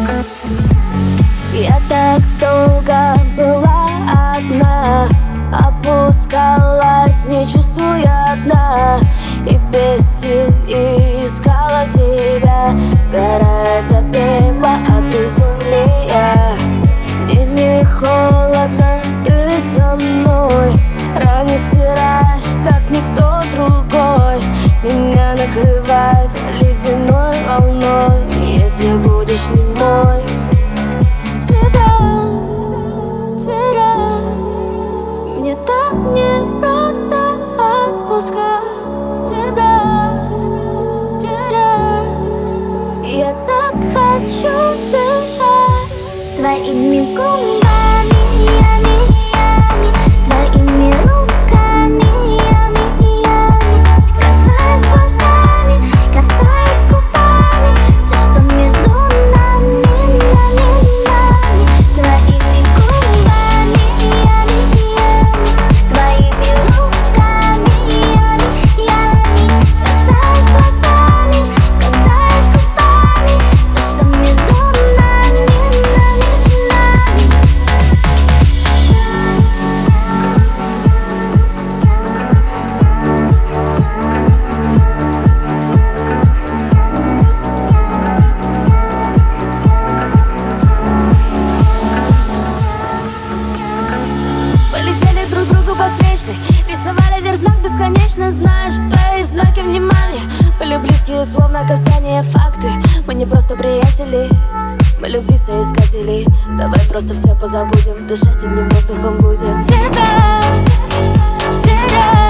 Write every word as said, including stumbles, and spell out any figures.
Я так долго была одна, опускалась, не чувствуя дна, и без сил искала тебя, сгорая до пепла от безумия. Мне не холодно, ты со мной, ранее стираешь, как никто другой. Меня накрывает ледяной волной, если будешь не мой. Тебя терять мне так непросто, отпускать тебя терять. Я так хочу дышать твоими губами, ями, ями, твоими руками, ями, ями, касаясь глазами, касаясь губами, все, что между нами, нами, нами. Твоими губами, ями, ями, твоими руками, ями, ями, касаясь глазами, касаясь губами, все, что между нами, нами, нами. Полетели друг другу по встречной, рисовали вверх знак бесконечно. Знаешь, твои знаки внимания были близкие, словно касание, факты. Мы не просто приятели, мы любви соискатели. Давай просто все позабудем, дышать одним воздухом будем. Тебя терять.